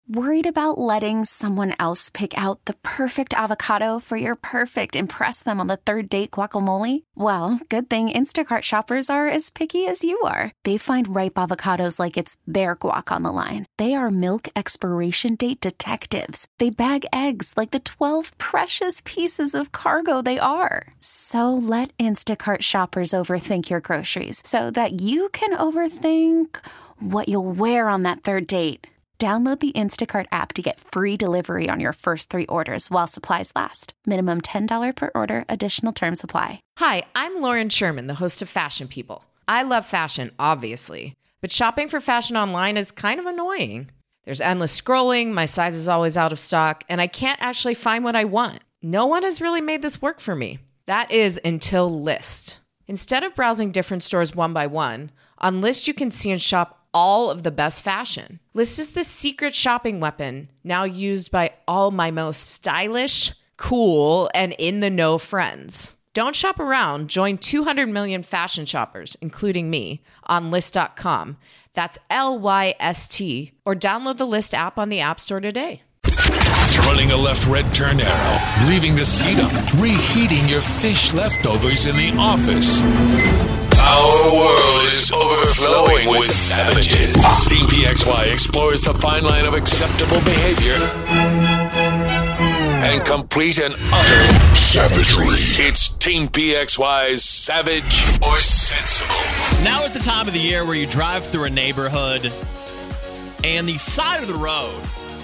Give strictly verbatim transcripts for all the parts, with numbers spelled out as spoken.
Worried about letting someone else pick out the perfect avocado for your perfect impress them on the third date guacamole? Well, good thing Instacart shoppers are as picky as you are. They find ripe avocados like it's their guac on the line. They are milk expiration date detectives. They bag eggs like the twelve precious pieces of cargo they are. So let Instacart shoppers overthink your groceries so that you can overthink what you'll wear on that third date. Download the Instacart app to get free delivery on your first three orders while supplies last. Minimum ten dollars per order. Additional terms apply. Hi, I'm Lauren Sherman, the host of Fashion People. I love fashion, obviously, but shopping for fashion online is kind of annoying. There's endless scrolling, my size is always out of stock, and I can't actually find what I want. No one has really made this work for me. That is until Lyst. Instead of browsing different stores one by one, on Lyst you can see and shop all of the best fashion. Lyst is the secret shopping weapon now used by all my most stylish, cool, and in-the-know friends. Don't shop around. Join two hundred million fashion shoppers, including me, on Lyst dot com. That's L Y S T. Or download the Lyst app on the App Store today. Running a left red turn arrow, leaving the seat up, reheating your fish leftovers in the office. Our world is overflowing with savages. Team P X Y explores the fine line of acceptable behavior and complete and utter savagery. It's Team P X Y's Savage or Sensible. Now is the time of the year where you drive through a neighborhood and the side of the road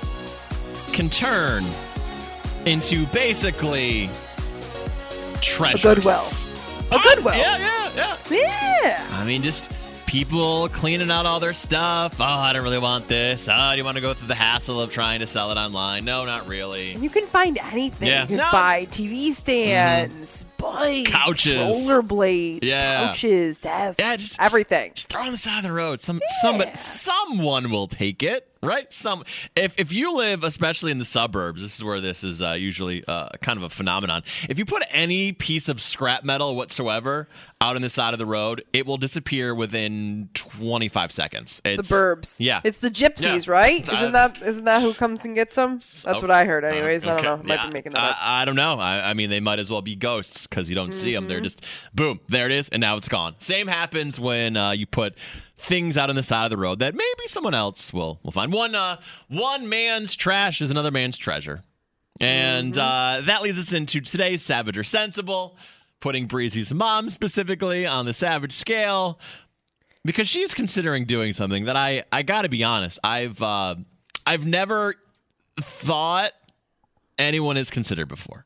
can turn into basically treasures. A good well. A good well. Yeah, yeah, yeah. Yeah. I mean, just people cleaning out all their stuff. Oh, I don't really want this. Oh, do you want to go through the hassle of trying to sell it online? No, not really. And you can find anything. Yeah. You can No. find T V stands, mm-hmm. bikes, couches, rollerblades, yeah. couches, desks, yeah, just, everything. Just, just throw it on the side of the road. Some, yeah. somebody, someone will take it. Right? Some if if you live, especially in the suburbs, this is where this is uh, usually uh, kind of a phenomenon. If you put any piece of scrap metal whatsoever out on the side of the road, it will disappear within twenty-five seconds. It's, the burbs. Yeah. It's the gypsies, yeah. right? Uh, Isn't that isn't that who comes and gets them? That's okay. what I heard anyways. Uh, okay. I don't know. I might yeah. be making that up. I, I don't know. I, I mean, they might as well be ghosts because you don't mm-hmm. see them. They're just, boom, there it is, and now it's gone. Same happens when uh, you put things out on the side of the road that maybe someone else will will find. One uh, one man's trash is another man's treasure. And mm-hmm. uh, that leads us into today's Savage or Sensible, putting Breezy's mom specifically on the savage scale because she's considering doing something that I, I got to be honest, I've uh, I've never thought anyone has considered before.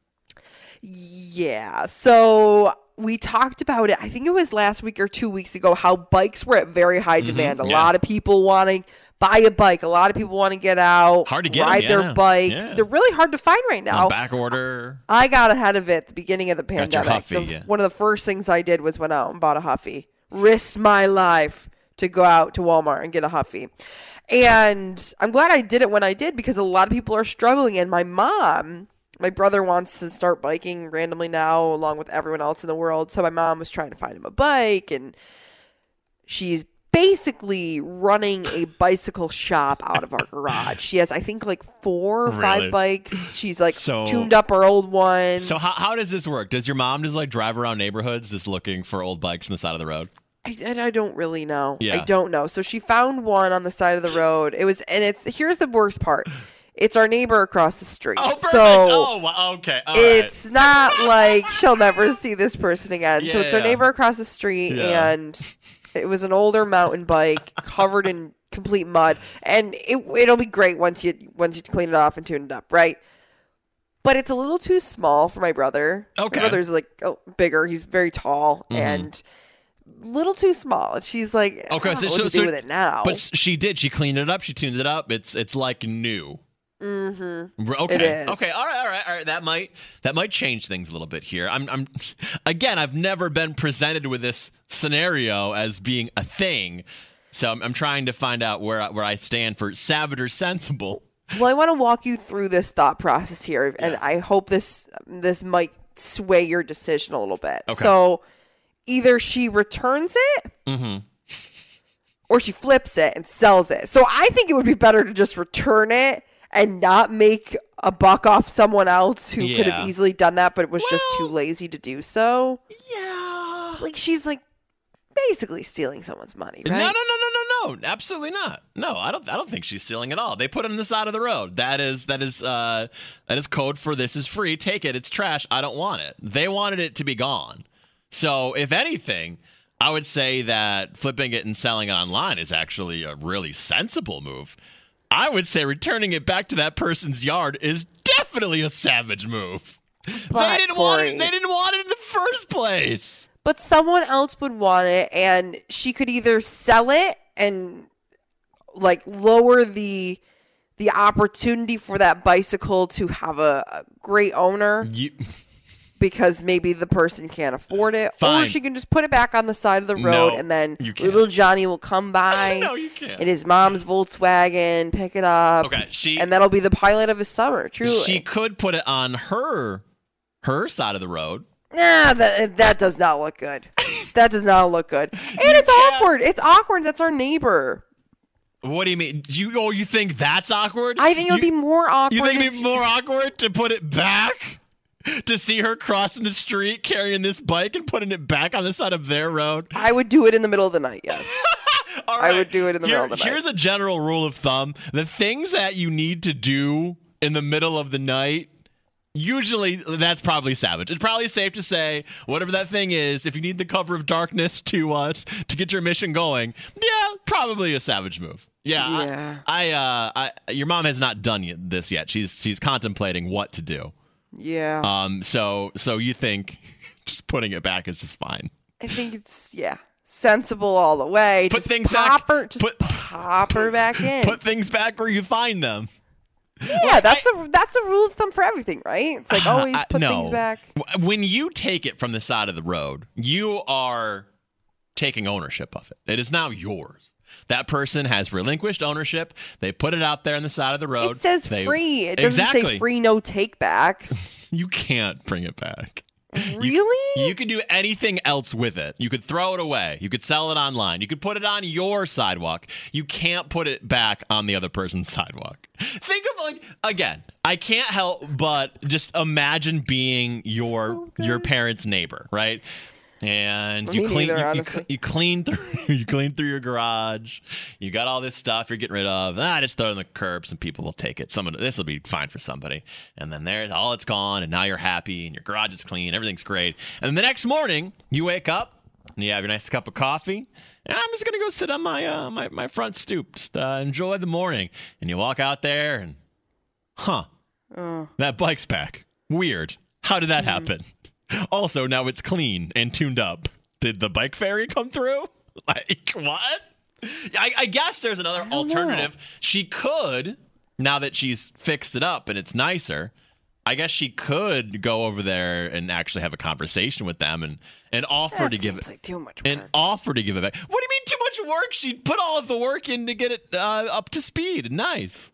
Yeah. So we talked about it, I think it was last week or two weeks ago, how bikes were at very high demand. Mm-hmm, a yeah. lot of people want to buy a bike. A lot of people want to get out, hard to get ride them, yeah. their bikes. Yeah. They're really hard to find right now. On back order. I got ahead of it at the beginning of the pandemic. Got your Huffy, the, yeah. One of the first things I did was went out and bought a Huffy. Risked my life to go out to Walmart and get a Huffy. And I'm glad I did it when I did because a lot of people are struggling. And my mom... My brother wants to start biking randomly now along with everyone else in the world. So my mom was trying to find him a bike, and she's basically running a bicycle shop out of our garage. She has, I think, like four or really? five bikes. She's like so, tuned up her old ones. So how, how does this work? Does your mom just like drive around neighborhoods just looking for old bikes on the side of the road? I, I don't really know. Yeah. I don't know. So she found one on the side of the road. It was, and it's, here's the worst part. It's our neighbor across the street. Oh, perfect. So oh, okay. All it's right. not like she'll never see this person again. Yeah, so it's yeah. our neighbor across the street, yeah. and it was an older mountain bike covered in complete mud. And it, it'll be great once you once you clean it off and tune it up, right? But it's a little too small for my brother. Okay. My brother's like oh, bigger. He's very tall and... Mm-hmm. little too small. And she's like, I okay, don't so, know what so, to so, do with it now. But she did. She cleaned it up. She tuned it up. It's it's like new. Mm-hmm. Okay. It is. Okay. All right. All right. All right. That might that might change things a little bit here. I'm. I'm. Again, I've never been presented with this scenario as being a thing, so I'm, I'm trying to find out where I, where I stand for savage or sensible. Well, I want to walk you through this thought process here, and yeah. I hope this this might sway your decision a little bit. Okay. So, either she returns it, mm-hmm. or she flips it and sells it. So I think it would be better to just return it and not make a buck off someone else who Yeah. could have easily done that, but was just Well- too lazy to do so. Yeah. Like, she's like basically stealing someone's money, right? No, no, no, no, no, no. Absolutely not. No, I don't. I don't think she's stealing at all. They put it on the side of the road. That is that is uh, that is code for this is free. Take it. It's trash. I don't want it. They wanted it to be gone. So if anything, I would say that flipping it and selling it online is actually a really sensible move. I would say returning it back to that person's yard is definitely a savage move. But, they didn't want Corey- it. They didn't want it in the first place. But someone else would want it, and she could either sell it and like lower the the opportunity for that bicycle to have a, a great owner You, because maybe the person can't afford it, Fine. or she can just put it back on the side of the road, No, and then you can't. little Johnny will come by No, you can't. in his mom's Volkswagen, pick it up, Okay, she- and that'll be the pilot of his summer. Truly, she could put it on her her side of the road. Nah, that that does not look good. That does not look good. And it's can't- awkward. It's awkward. That's our neighbor. What do you mean? Do you oh you think that's awkward? I think it would You- be more awkward. You think if it'd be she- more awkward to put it back? To see her crossing the street carrying this bike and putting it back on the side of their road? I would do it in the middle of the night. Yes. All I would do it in the Here- middle of the night. Here's a general rule of thumb. The things that you need to do in the middle of the night, usually that's probably savage. It's probably safe to say whatever that thing is, if you need the cover of darkness to uh, to get your mission going, yeah, probably a savage move. Yeah, I- Yeah. I, uh, I, your mom has not done y- this yet. She's she's contemplating what to do. Yeah. Um, so so you think just putting it back is just fine? I think it's yeah sensible all the way. Put just things pop back. Her, just Put- pop her back in. Put things back where you find them. yeah, that's the that's the rule of thumb for everything, right? It's like always I- put no. things back. W- When you take it from the side of the road, you are taking ownership of it. It is now yours. That person has relinquished ownership. They put it out there on the side of the road. It says They- free. It doesn't exactly. say free, no takebacks. You can't bring it back. Really? You, you could do anything else with it. You could throw it away. You could sell it online. You could put it on your sidewalk. You can't put it back on the other person's sidewalk. Think of like again, I can't help but just imagine being your your parents' neighbor, right? And Me you clean neither, you, you, honestly. cl- you clean through you clean through your garage. You got all this stuff you're getting rid of. Ah, just throw it on the curb. Some people will take it. Someone this will be fine for somebody. And then there's all it's gone, and now you're happy, and your garage is clean. Everything's great. And then the next morning, you wake up and you have your nice cup of coffee. And I'm just gonna go sit on my uh, my my front stoop, just uh, enjoy the morning. And you walk out there, and huh, that bike's back. Weird. How did that happen? Also, now it's clean and tuned up. Did the bike fairy come through? Like, what? I, I guess there's another alternative. She could, now that she's fixed it up and it's nicer, I guess she could go over there and actually have a conversation with them and, and offer That to give seems it like too much and work. offer to give it back. What do you mean too much work? She put all of the work in to get it uh, up to speed. Nice.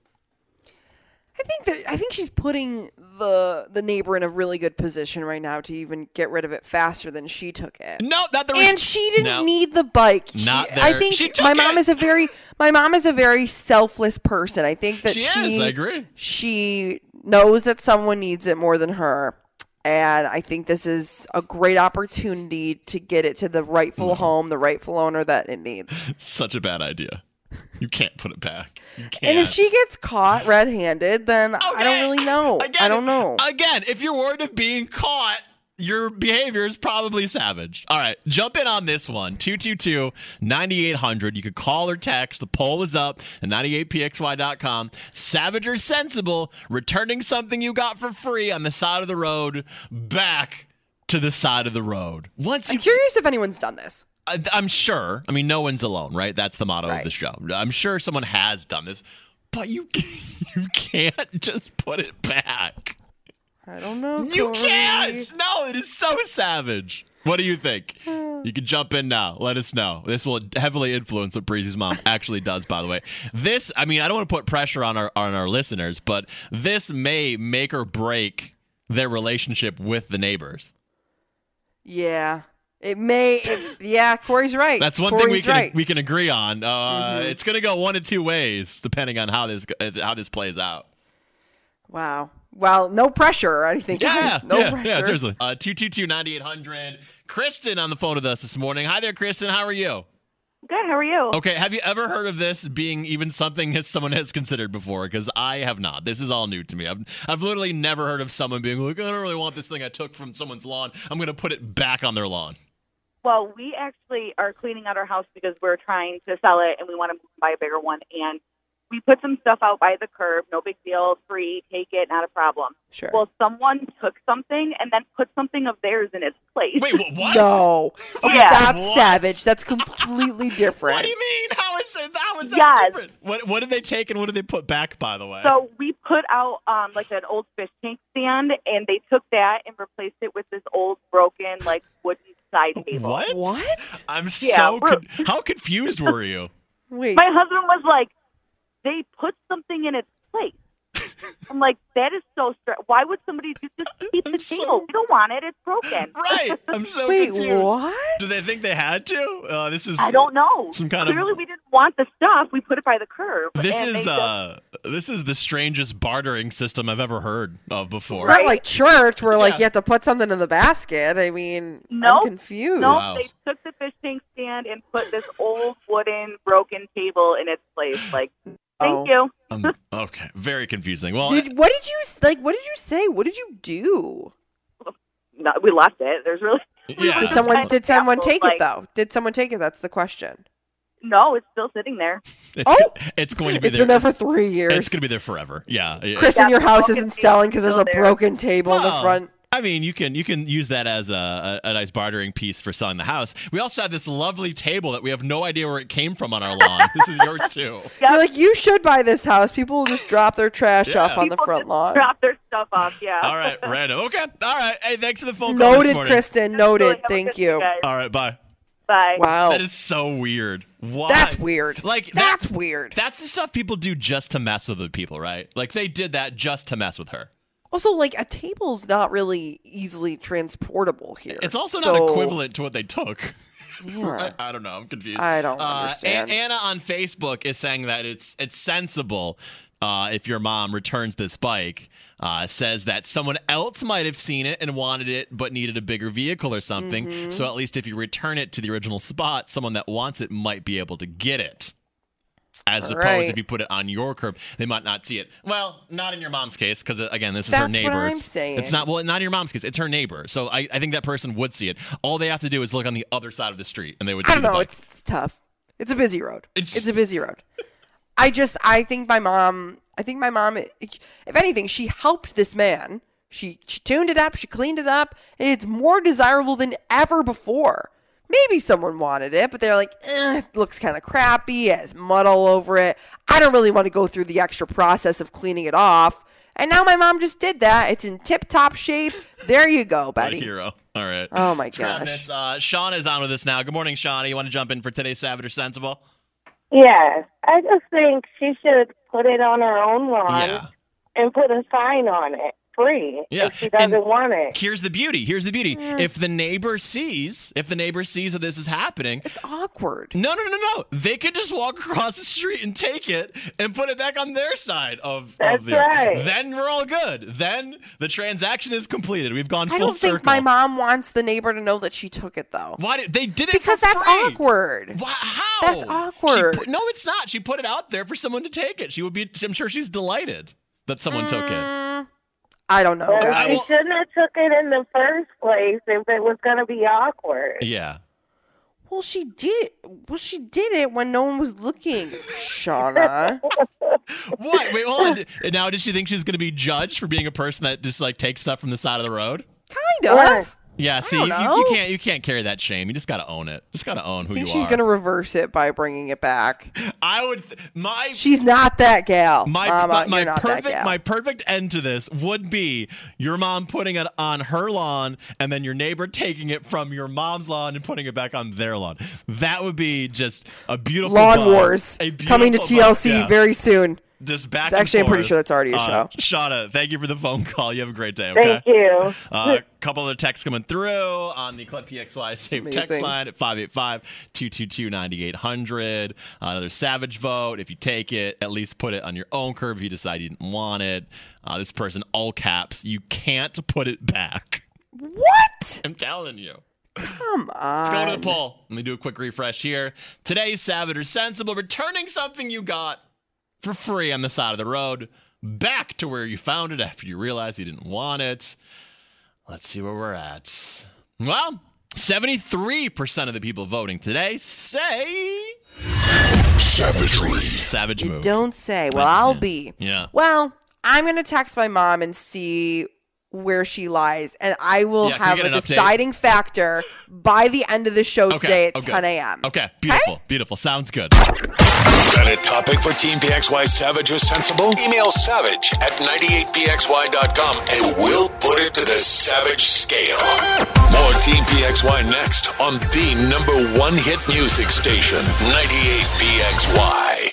I think that I think she's putting the the neighbor in a really good position right now to even get rid of it faster than she took it. No, not the re- And she didn't No. need the bike. She- Not I there. think She took my mom it. is a very my mom is a very selfless person. I think that She she is, I agree. She knows that someone needs it more than her. And I think this is a great opportunity to get it to the rightful Mm-hmm. home, the rightful owner that it needs. Such a bad idea. You can't put it back. You can't. And if she gets caught red-handed, then I Okay. don't really know. Again, I don't know. Again, if you're worried of being caught, your behavior is probably savage. All right, jump in on this one. two two two, nine eight hundred. You could call or text. The poll is up at nine eight p x y dot com. Savage or sensible, returning something you got for free on the side of the road back to the side of the road. Once you I'm curious if anyone's done this. I- I'm sure. I mean, no one's alone, right? That's the motto of Right. the show. I'm sure someone has done this, but you you can't just put it back. I don't know. You Corey. can't. No, it is so savage. What do you think? You can jump in now. Let us know. This will heavily influence what Breezy's mom actually does, by the way. This, I mean, I don't want to put pressure on our on our listeners, but this may make or break their relationship with the neighbors. Yeah. It may. It, yeah, Corey's right. That's one Corey's thing we can right. we can agree on. Uh, Mm-hmm. It's gonna go one of two ways depending on how this uh, how this plays out. Wow. Well, no pressure or anything. Yeah, guys. No yeah, pressure. yeah, seriously. Uh, two two two, nine eight hundred. Kristen on the phone with us this morning. Hi there, Kristen. How are you? Good. How are you? Okay, have you ever heard of this being even something that someone has considered before? Because I have not. This is all new to me. I've, I've literally never heard of someone being like, I don't really want this thing I took from someone's lawn. I'm going to put it back on their lawn. Well, we actually are cleaning out our house because we're trying to sell it and we want to buy a bigger one. And we put some stuff out by the curb. No big deal. Free. Take it. Not a problem. Sure. Well, someone took something and then put something of theirs in its place. Wait, wh- what? No. Okay, Yeah. that's What? savage. That's completely different. What do you mean? How is it? How is that Yes. different? What What did they take and what did they put back? By the way. So we put out um, like an old fish tank stand, and they took that and replaced it with this old broken like wooden side table. What? What? I'm Yeah, so. we're- Con- how confused were you? Wait. My husband was like, they put something in its place. I'm like, that is so strange. Why would somebody do just keep the I'm so- table? We don't want it. It's broken. Right. I'm so Wait, confused. what? Do they think they had to? Uh, this is. I don't know. Some kind of- Clearly, we didn't want the stuff. We put it by the curb. This and is they just- uh this is the strangest bartering system I've ever heard of before. It's not like church where like Yeah. you have to put something in the basket. I mean, Nope. I'm confused. No, Wow. they took the fish tank stand and put this old wooden broken table in its place. Like, thank Oh. you. Um, okay, very confusing. Well, Did what did you like? What did you say? What did you do? No, we left it. There's really yeah. Did someone Kind did of someone careful, take like- it though? Did someone take it? That's the question. no. It's still sitting there. It's, Oh! it's going to be It's there. been there for three years. It's going to be there forever. Yeah. yeah. Kristen, Yeah, your the house broken isn't table selling because is there's a still there. broken table in the Well, front. I mean, you can you can use that as a, a, a nice bartering piece for selling the house. We also have this lovely table that we have no idea where it came from on our lawn. This is yours too. Yep. You're like, you should buy this house. People will just drop their trash Yeah. off on the People front just lawn. Drop their stuff off. Yeah. All right, random. Okay. All right. Hey, thanks for the phone call this Noted, morning. Kristen. Really Noted. have a Thank good you. day, guys. All right, bye. Bye. Wow. That is so weird. Why? That's weird. Like that- That's weird. That's the stuff people do just to mess with the people, right? Like they did that just to mess with her. Also, like a table's not really easily transportable here. It's also So- not equivalent to what they took. Yeah. I, I don't know. I'm confused. I don't Uh, understand. A- Anna on Facebook is saying that it's it's sensible uh, if your mom returns this bike. Uh, says that someone else might have seen it and wanted it, but needed a bigger vehicle or something. Mm-hmm. So at least if you return it to the original spot, someone that wants it might be able to get it. As All opposed right. if you put it on your curb, they might not see it. Well, not in your mom's case, because again, this is her That's neighbor. what I'm It's- saying. It's not well, not in your mom's case. It's her neighbor. So I, I think that person would see it. All they have to do is look on the other side of the street, and they would I see don't the know. bike. It's, it's tough. It's a busy road. It's- It's, a busy road. I just, I think my mom, I think my mom, if anything, she helped this man. She, she tuned it up. She cleaned it up. And it's more desirable than ever before. Maybe someone wanted it, but they're like, eh, it looks kind of crappy. It has mud all over it. I don't really want to go through the extra process of cleaning it off. And now my mom just did that. It's in tip-top shape. There you go, What a buddy. hero. All right. Oh, my Let's grab gosh. this. Uh, Sean is on with us now. Good morning, Shauna. You want to jump in for today's Savage or Sensible? Yes, I just think she should put it on her own lawn Yeah. and put a sign on it, free, Yeah, if she doesn't and want it. Here's the beauty. Here's the beauty. If the neighbor sees, if the neighbor sees that this is happening, It's awkward. no, no, no, no. They could just walk across the street and take it and put it back on their side of, That's of the. right. Then we're all good. Then the transaction is completed. We've gone I full don't circle. think my mom wants the neighbor to know that she took it, though. Why did they did it Because for that's free. awkward. Why, how? That's She awkward. put- no, it's not. She put it out there for someone to take it. She would be. I'm sure she's delighted that someone took it. Mm, I don't know, Well, I she will- guys. shouldn't have took it in the first place if it was going to be awkward. Yeah. Well, she did. Well, she did it when no one was looking, Shauna. What? Wait, hold on. And now, did she think she's going to be judged for being a person that just like takes stuff from the side of the road? Kind of. Yeah. See, don't you, you, know. you can't you can't carry that shame. You just got to own it. Just got to own who I think you she's are. gonna reverse it by bringing it back. I would. Th- my She's not that gal. My Mama, my, my you're not perfect that gal. my perfect end to this would be your mom putting it on her lawn and then your neighbor taking it from your mom's lawn and putting it back on their lawn. That would be just a beautiful Lawn bug. Wars A beautiful coming to T L C bug, yeah. very soon. Just back Actually, and I'm pretty forth. sure that's already a Uh, show. Shauna, thank you for the phone call. You have a great day, okay? Thank you. A uh, couple other texts coming through on the Club P X Y Save text Amazing. line at five eight five, two two two, nine eight hundred. Uh, another Savage vote. If you take it, at least put it on your own curve if you decide you didn't want it. Uh, this person, all caps, you can't put it back. What? I'm telling you. Come on. Let's go to the poll. Let me do a quick refresh here. Today's Savage or Sensible, returning something you got for free on the side of the road back to where you found it after you realized you didn't want it. Let's see where we're at. Well, seventy-three percent of the people voting today say Savagery. Savage You move. don't say. Well, I'll be. Yeah. Well, I'm going to text my mom and see where she lies, and I will Yeah, can we have get a an update? deciding factor by the end of the show today at okay. ten a.m. Okay, beautiful, beautiful. Sounds good. Got a topic for Team P X Y Savage or Sensible? Email savage at ninety-eight p x y dot com and we'll put it to the Savage scale. More Team P X Y next on the number one hit music station, ninety-eight P X Y.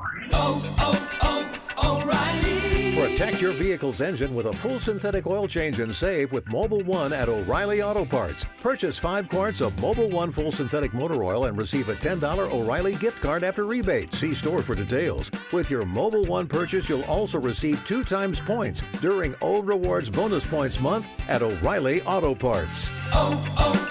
Protect your vehicle's engine with a full synthetic oil change and save with Mobil one at O'Reilly Auto Parts. Purchase five quarts of Mobil one full synthetic motor oil and receive a ten dollars O'Reilly gift card after rebate. See store for details. With your Mobil one purchase, you'll also receive two times points during O Rewards Bonus Points Month at O'Reilly Auto Parts. Oh, oh,